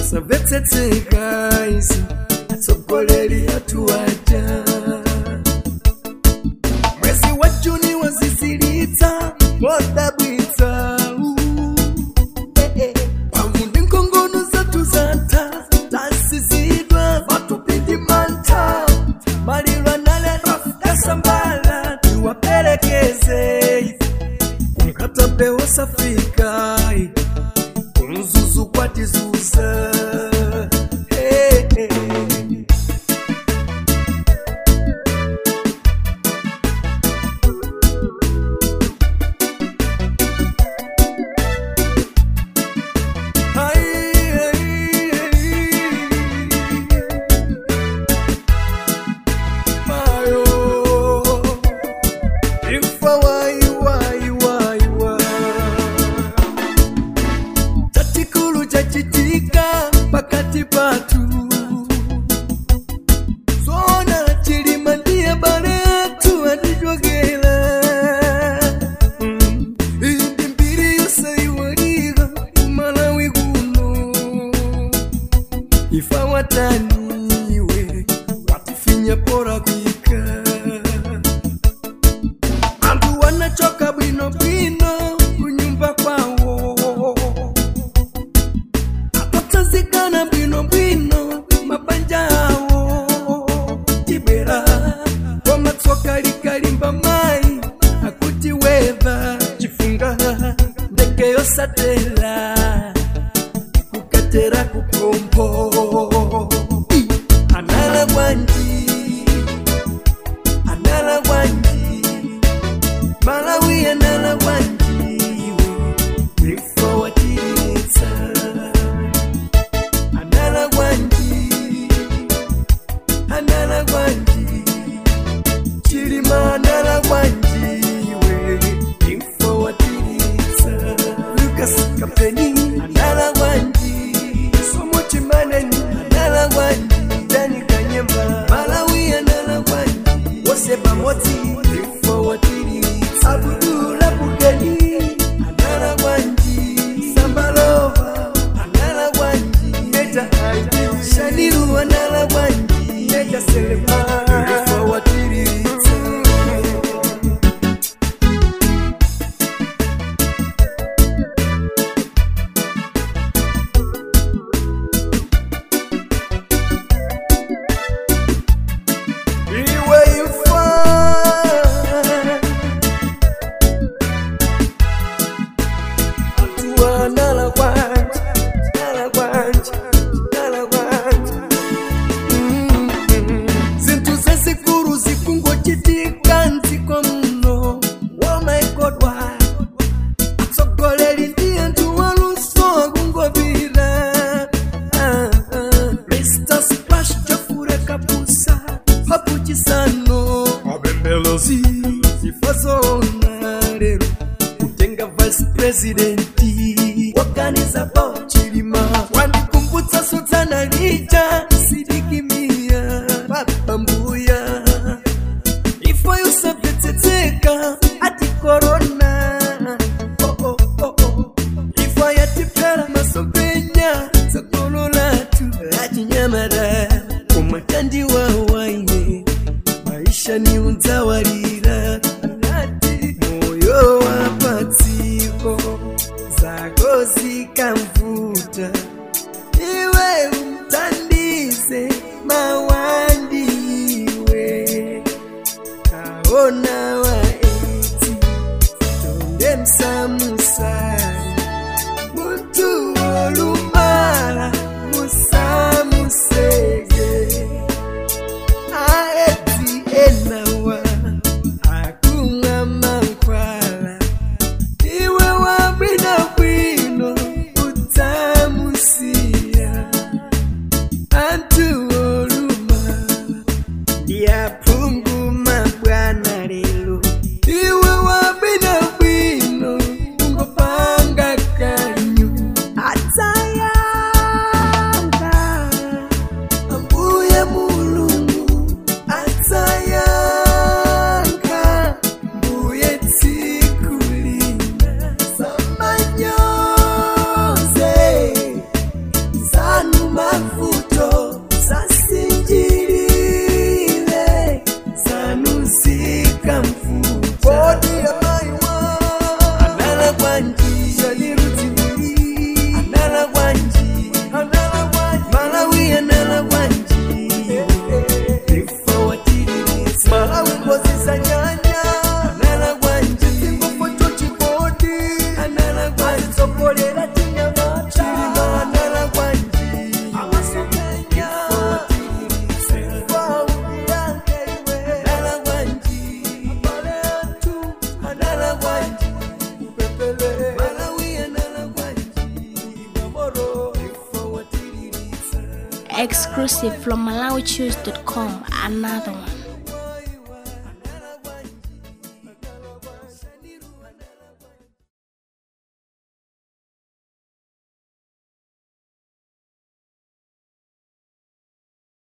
Usabetsetseka isi atsogoleri atuaja. Mwezi wa Juni wazisiritsa modabwitsa pamundi nkongono zatu zata tasizidwa vatupindi manta malilwa nale tasambala tiwaperekeze kumkatabe wasafika kumzuzu kwatizusa. Pakati patu zona chilimandia baretu adijwagela indi mbiri yosaiwaliga Malawi guno ifa wataniwe watifinya pora kwika antu wanachoka bwino bwino kunyumba kwawo zikana bwino bwino mabanjao tibera wamatsoka likalimba mai akuti weva chifunga ndeke yosatela kukatera kukompo anala wanji Malawi anala wanji before watiritsa Anala wanji chilima anala wanji we info watiritsa Lucas Kapeni anala wanji somo chimaneni anala wanji Dani Kanyemba Malawi anala wanji Woseba Moti info watiritsa Abdullah Bugeni anala wanji Sambalova anala wanji Meta Haiti Shaniru anala wanji Nega Selema Ifa watiritsa Iwe ifa Atua nala wanji Sikuru zikungo chitika nziko mno. Oh my God, why? Atsogoleri ndiye ntuwaluso kungo vira. Mr. Splash jafure kapusa hapu chisano abembelozi sifazona lero utenga vice presidenti wakaniza bao chilima wandikumbutsa sotana lija sidikimia babambuya ifo yusabetsetseka ati corona ifo yatipera masompenya zakololatu achinyamara umatandi wa waine maisha ni unzawarira anati moyo wapatsiko zako zikamvuta iwe umtandize mawandiwe kaona waiti tonde msamusari muntu olumala musamusege aeti enawa akunga mankwala iwe wabwino bwino utamusia antu oluma diapunguma bwana lelo iwe wabwino bwino ungopala Exclusive from MalawiChoose.com. Another one.